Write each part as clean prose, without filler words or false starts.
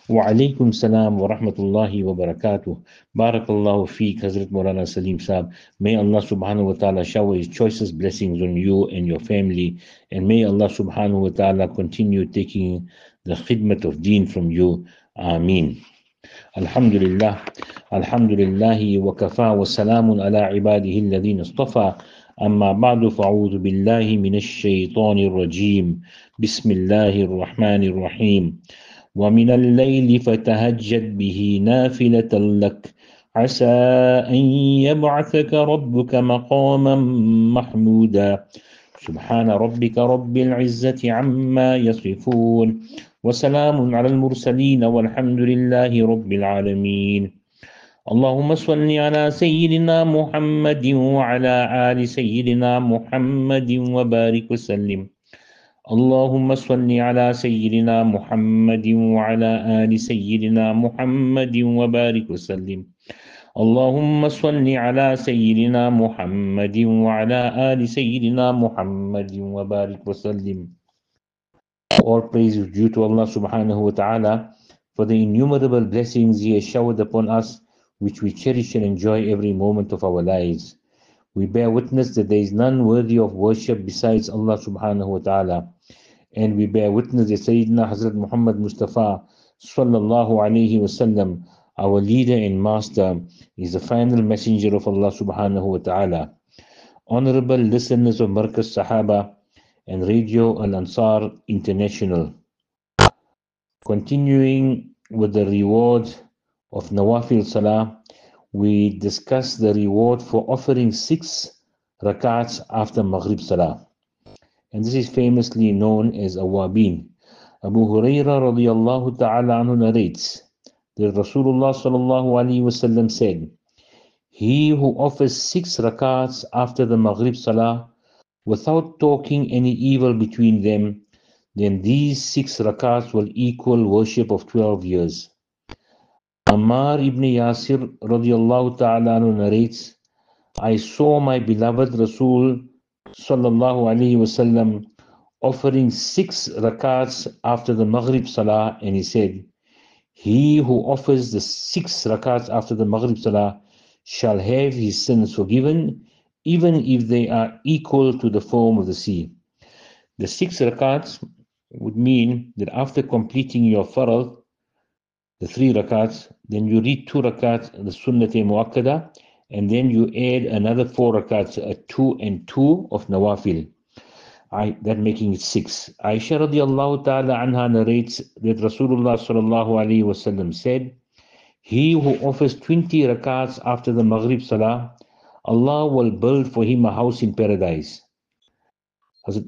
Wa alaikum salam wa rahmatullahi wa barakatuh. Barakallahu feek, Hazrat Maulana Salim Saab. May Allah subhanahu wa ta'ala shower His choicest blessings on you and your family. And may Allah subhanahu wa ta'ala continue taking the khidmat of deen from you. Ameen. Alhamdulillah. Alhamdulillahi wa kafa wa salamun ala ibadihi alladhina istafa. أما بعد فأعوذ بالله من الشيطان الرجيم بسم الله الرحمن الرحيم ومن الليل فتهجد به نافلة لك عسى أن يبعثك ربك مقاما محمودا سبحان ربك رب العزة عما يصفون وسلام على المرسلين والحمد لله رب العالمين اللهم صل على سيدنا محمد وعلى آل سيدنا محمد وبارك وسلم اللهم صل على سيدنا محمد وعلى آل سيدنا محمد وبارك وسلم اللهم صل على سيدنا محمد وعلى آل سيدنا محمد وبارك وسلم. All praise is due to Allah subhanahu wa ta'ala for the innumerable blessings He has showered upon us, which we cherish and enjoy every moment of our lives. We bear witness that there is none worthy of worship besides Allah subhanahu wa ta'ala. And we bear witness that Sayyidina Hazrat Muhammad Mustafa sallallahu alayhi wasallam, our leader and master, is the final messenger of Allah subhanahu wa ta'ala. Honorable listeners of Markaz Sahaba and Radio Al-Ansar International, continuing with the reward of Nawafil Salah, we discuss the reward for offering 6 rakats after Maghrib Salah. And this is famously known as Awabin. Abu Hurairah radiyallahu ta'ala anhu narrates that Rasulullah sallallahu alayhi wasallam said, he who offers 6 rakats after the Maghrib Salah without talking any evil between them, then these 6 rakats will equal worship of 12 years. Ammar ibn Yasir radiyallahu ta'ala anhu narrates, I saw my beloved Rasul sallallahu alayhi wasallam offering 6 rakats after the Maghrib Salah, and he said, he who offers the 6 rakats after the Maghrib Salah shall have his sins forgiven, even if they are equal to the foam of the sea. The 6 rakats would mean that after completing your farad, the 3 rakats, then you read 2 rakats, the sunnat-e muakkada, and then you add another 4 rakats, a 2 and 2 of nawafil. That making it 6. Aisha radiallahu ta'ala anha narrates that Rasulullah sallallahu alayhi wasallam said, he who offers 20 rakats after the Maghrib Salah, Allah will build for him a house in paradise. Hazrat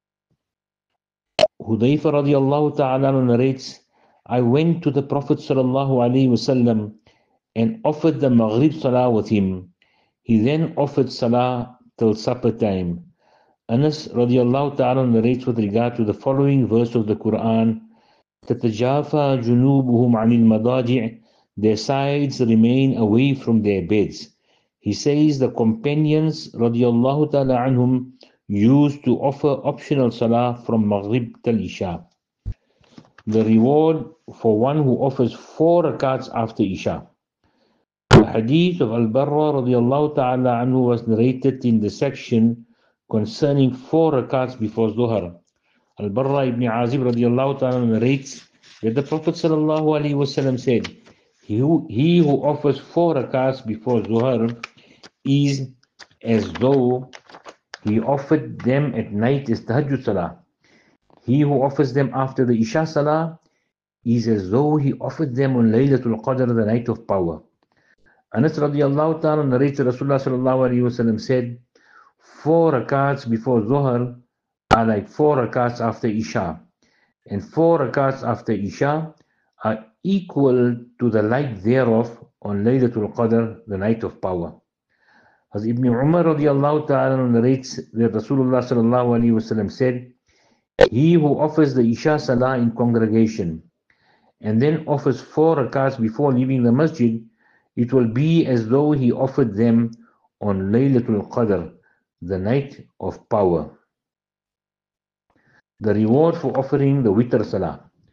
Hudayfa radiallahu ta'ala narrates, I went to the Prophet sallallahu alaihi wasallam and offered the Maghrib Salah with him. He then offered Salah till supper time. Anas radiallahu ta'ala narrates with regard to the following verse of the Quran, تَتَجَافَى جُنُوبُهُمْ عَنِ الْمَضَاجِعِ, their sides remain away from their beds. He says the companions radiallahu ta'ala anhum used to offer optional Salah from Maghrib till Isha. The reward for one who offers 4 rakats after Isha. The hadith of Al-Barra radiallahu ta'ala anhu was narrated in the section concerning 4 rakats before Zuhr. Al-Barra ibn Azib radiallahu ta'ala narrates that the Prophet sallallahu alaihi wasallam said, he who offers 4 rakats before Zuhr is as though he offered them at night as Tahajjud Salah. He who offers them after the Isha Salah is as though he offered them on Laylatul Qadr, the night of power. Anas radiallahu ta'ala narrates that Rasulullah sallallahu alayhi wasallam said, 4 rakats before Zuhr are like 4 rakats after Isha, and 4 rakats after Isha are equal to the like thereof on Laylatul Qadr, the night of power. As Ibn Umar radiallahu ta'ala narrates that Rasulullah sallallahu alayhi wasallam said, he who offers the Isha Salah in congregation and then offers 4 rakats before leaving the masjid, it will be as though he offered them on Laylatul Qadr, the night of power. The reward for offering the Witr Salah.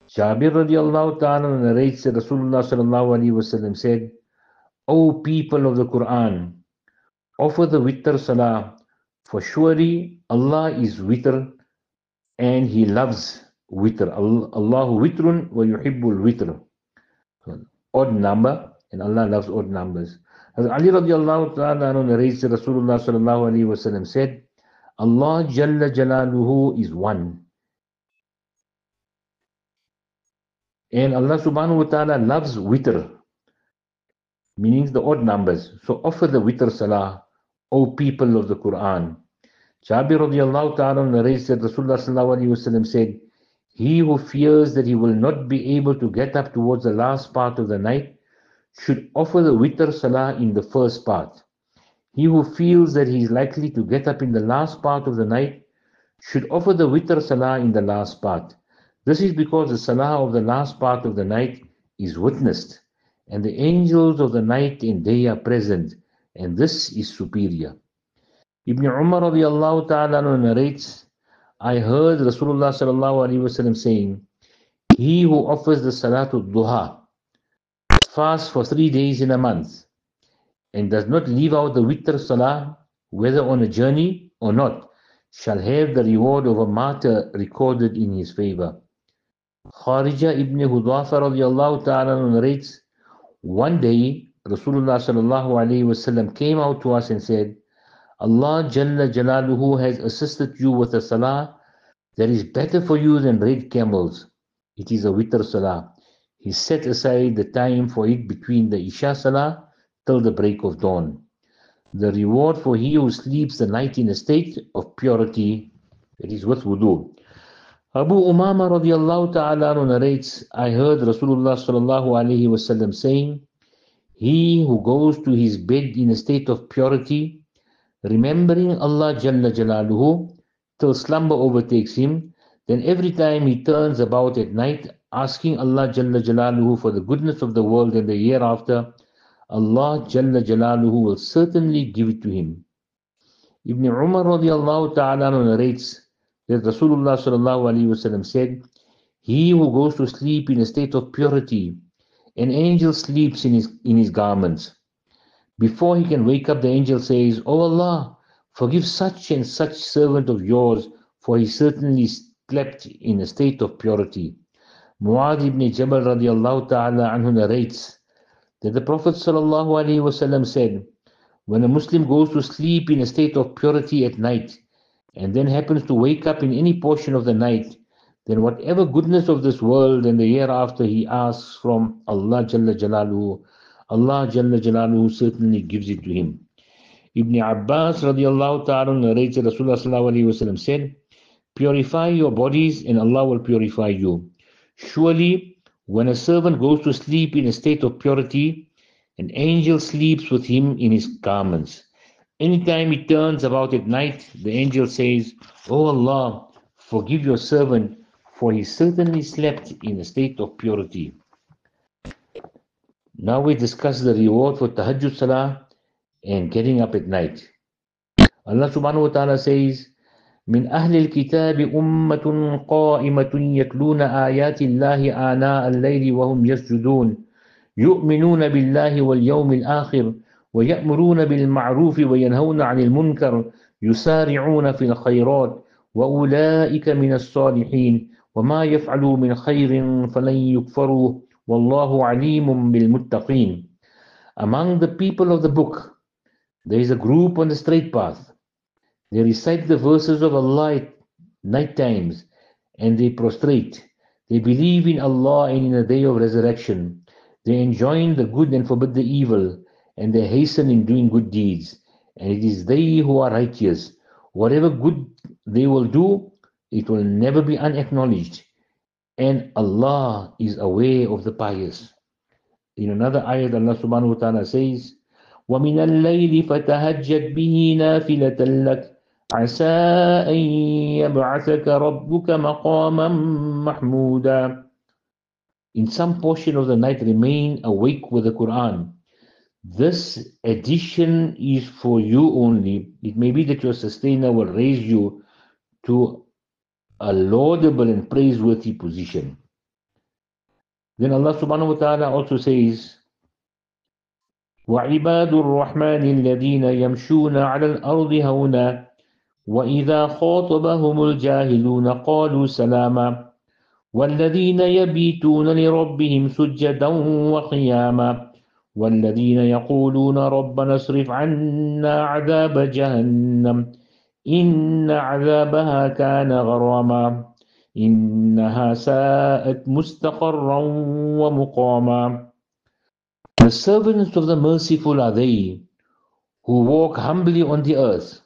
Jabir radiallahu ta'ala narrates that Rasulullah sallallahu alayhi wasallam said, O people of the Quran, offer the witr salah, for surely Allah is witr and He loves witr. Allahu witrun wa yuhibbul witr. Odd number, and Allah loves odd numbers. As Ali radiallahu ta'ala narrates that Rasulullah sallallahu alayhi wasallam said, Allah Jalla Jalaluhu is one. And Allah subhanahu wa ta'ala loves witr, meaning the odd numbers. So offer the witr salah, O people of the Quran. Jabir radiallahu ta'ala narrates that Rasulullah sallallahu alayhi wasallam said, he who fears that he will not be able to get up towards the last part of the night should offer the witr salah in the first part. He who feels that he is likely to get up in the last part of the night should offer the witr salah in the last part. This is because the salah of the last part of the night is witnessed, and the angels of the night and day are present, and this is superior. Ibn Umar radiallahu ta'ala narrates, I heard Rasulullah sallallahu alaihi wasallam saying, he who offers the salatul duha, fasts for 3 days in a month, and does not leave out the witr salah, whether on a journey or not, shall have the reward of a martyr recorded in his favor. Kharija ibn Hudhafa radiallahu ta'ala narrates, one day Rasulullah sallallahu alayhi wasallam came out to us and said, Allah Jalla Jalaluhu has assisted you with a salah that is better for you than red camels. It is a witr salah. He set aside the time for it between the Isha salah till the break of dawn. The reward for he who sleeps the night in a state of purity, that is with wudu. Abu Umama radiallahu ta'ala narrates, I heard Rasulullah sallallahu alayhi wasallam saying, he who goes to his bed in a state of purity, remembering Allah Jalla Jalaluhu, till slumber overtakes him, then every time he turns about at night, asking Allah Jalla Jalaluhu for the goodness of the world and the hereafter, Allah Jalla Jalaluhu will certainly give it to him. Ibn Umar radiallahu ta'ala narrates that Rasulullah sallallahu alayhi wasallam said, he who goes to sleep in a state of purity, an angel sleeps in his garments. Before he can wake up, the angel says, O Allah, forgive such and such servant of yours, for he certainly slept in a state of purity. Mu'adh ibn Jabal radiallahu ta'ala anhu narrates that the Prophet sallallahu alayhi wasallam said, when a Muslim goes to sleep in a state of purity at night, and then happens to wake up in any portion of the night, then whatever goodness of this world and the hereafter he asks from Allah Jalla Jalaluhu, Allah Jalla Jalaluhu certainly gives it to him. Ibn Abbas radiallahu ta'ala narrates that Rasulullah sallallahu alayhi wasallam said, purify your bodies and Allah will purify you. Surely, when a servant goes to sleep in a state of purity, an angel sleeps with him in his garments. Anytime he turns about at night, the angel says, O Allah, forgive your servant, for he certainly slept in a state of purity. Now we discuss the reward for tahajjud salah and getting up at night. Allah subhanahu wa ta'ala says, من أهل الكتاب أمة قائمة يتلون آيات الله آناء الليل وهم يسجدون يؤمنون بالله واليوم الآخر ويأمرون بالمعروف وينهون عن المنكر يسارعون في الخيرات وأولئك من الصالحين وما يفعلوا من خير فلن يكفروه والله عليم بالمتقين. Among the people of the book, there is a group on the straight path. They recite the verses of Allah at night times and they prostrate. They believe in Allah and in the day of resurrection. They enjoin the good and forbid the evil, and they hasten in doing good deeds. And it is they who are righteous. Whatever good they will do, it will never be unacknowledged. And Allah is aware of the pious. In another ayat, Allah subhanahu wa ta'ala says, وَمِنَ اللَّيْلِ فَتَهَجَّدْ بِهِ نَافِلَةً لَكَ عَسَىٰ أَن يَبْعَثَكَ رَبُّكَ مَقَامًا مَحْمُودًا. In some portion of the night, remain awake with the Quran. This addition is for you only. It may be that your sustainer will raise you to a laudable and praiseworthy position. Then Allah subhanahu wa ta'ala also says, وَعِبَادُ الرَّحْمَنِ الَّذِينَ يَمْشُونَ عَلَى الْأَرْضِ هَوْنًا وَإِذَا خَاطَبَهُمُ الْجَاهِلُونَ قَالُوا سَلَامًا وَالَّذِينَ يَبِيتُونَ لِرَبِّهِمْ سُجَّدًا وَقِيَامًا وَالَّذِينَ يَقُولُونَ رَبَّنَا اصْرِفْ عَنَّا عَذَابَ جَهَنَّمَ إِنَّ عَذَابَهَا كَانَ غَرَامًا إِنَّهَا سَاءَتْ مُسْتَقَرًّا وَمُقَامًا. The servants of the merciful are they who walk humbly on the earth,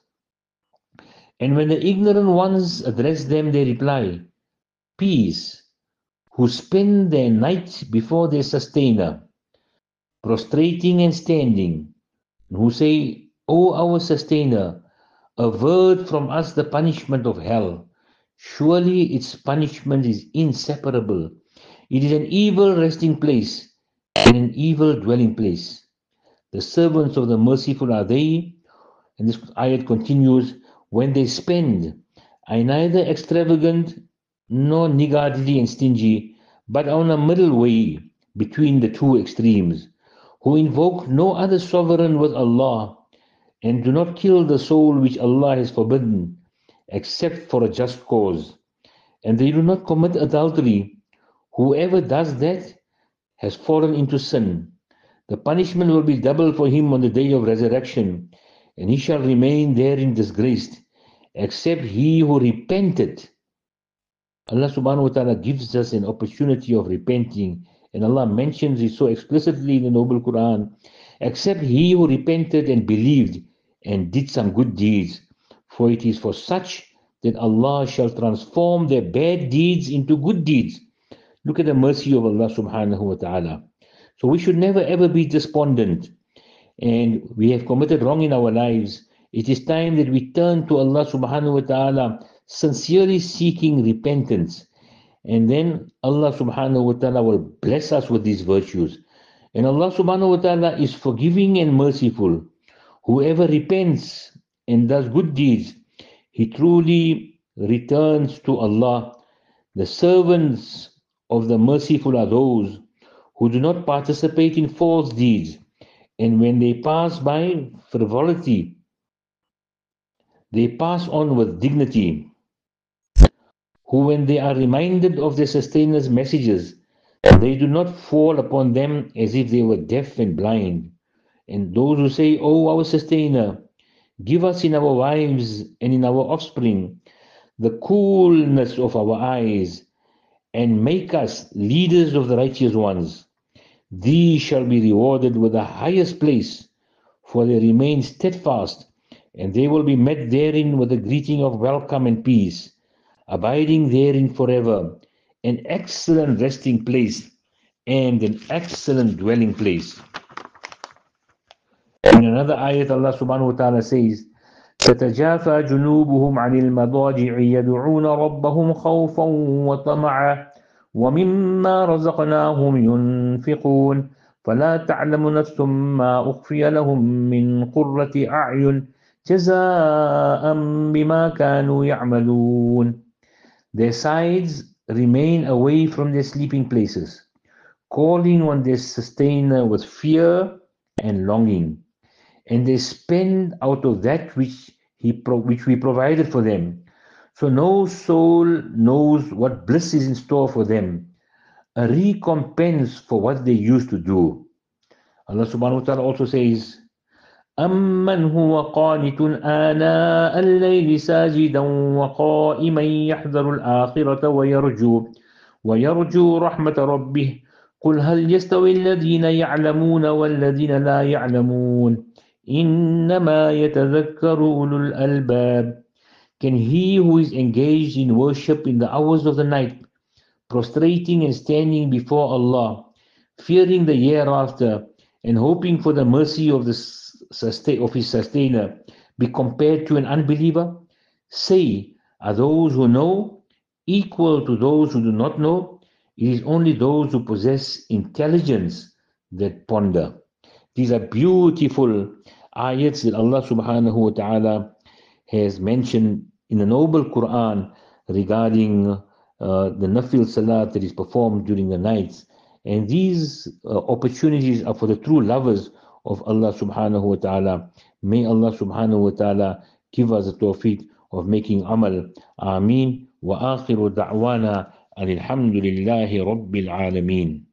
and when the ignorant ones address them, they reply, Peace, who spend their night before their sustainer, prostrating and standing, and who say, O our sustainer, avert from us the punishment of hell. Surely its punishment is inseparable. It is an evil resting place and an evil dwelling place. The servants of the merciful are they, and this ayat continues, when they spend, are neither extravagant nor niggardly and stingy, but on a middle way between the two extremes, who invoke no other sovereign with Allah, and do not kill the soul which Allah has forbidden, except for a just cause, and they do not commit adultery. Whoever does that has fallen into sin. The punishment will be double for him on the day of resurrection, and he shall remain therein disgraced, except he who repented. Allah subhanahu wa ta'ala gives us an opportunity of repenting, and Allah mentions it so explicitly in the Noble Quran, except he who repented and believed and did some good deeds, for it is for such that Allah shall transform their bad deeds into good deeds. Look at the mercy of Allah subhanahu wa ta'ala. So we should never ever be despondent, and we have committed wrong in our lives. It is time that we turn to Allah subhanahu wa ta'ala, sincerely seeking repentance. And then Allah subhanahu wa ta'ala will bless us with these virtues. And Allah subhanahu wa ta'ala is forgiving and merciful. Whoever repents and does good deeds, he truly returns to Allah. The servants of the merciful are those who do not participate in false deeds, and when they pass by frivolity, they pass on with dignity, who when they are reminded of their sustainers' messages, they do not fall upon them as if they were deaf and blind. And those who say, O our sustainer, give us in our wives and in our offspring the coolness of our eyes, and make us leaders of the righteous ones. These shall be rewarded with the highest place, for they remain steadfast, and they will be met therein with a greeting of welcome and peace, abiding therein forever, an excellent resting place and an excellent dwelling place. In another ayat, Allah subhanahu wa ta'ala says, تتجافى جنوبهم عن المضاجع يدعون ربهم خوفا وطمعا ومما رزقناهم ينفقون فلا تعلم نفس ما أخفي لهم من قرة أعين جزاء بما كانوا يعملون. Their sides remain away from their sleeping places, calling on their sustainer with fear and longing, and they spend out of that which we provided for them. So no soul knows what bliss is in store for them, a recompense for what they used to do. Allah subhanahu wa ta'ala also says, أَمَّنْ هُوَ قَانِتٌ آنَاءَ اللَّيْلِ سَاجِدًا وَقَائِمًا يَحْذَرُ الْآخِرَةَ وَيَرْجُو رَحْمَةَ رَبِّهِ قُلْ هَلْ يَسْتَوِي الَّذِينَ يَعْلَمُونَ وَالَّذِينَ لَا يَعْلَمُونَ إِنَّمَا يَتَذَكَّرُ أُولُو الْأَلْبَابِ. Can he who is engaged in worship in the hours of the night, prostrating and standing before Allah, fearing the hereafter, and hoping for the mercy of his sustainer, be compared to an unbeliever? Say, are those who know equal to those who do not know? It is only those who possess intelligence that ponder. These are beautiful ayats that Allah subhanahu wa ta'ala has mentioned in the Noble Quran regarding the nafil salat that is performed during the nights. And these opportunities are for the true lovers of Allah subhanahu wa ta'ala. May Allah subhanahu wa ta'ala give us the tawfiq of making amal. Ameen. Wa akhiru da'wana alhamdulillahi rabbil alameen.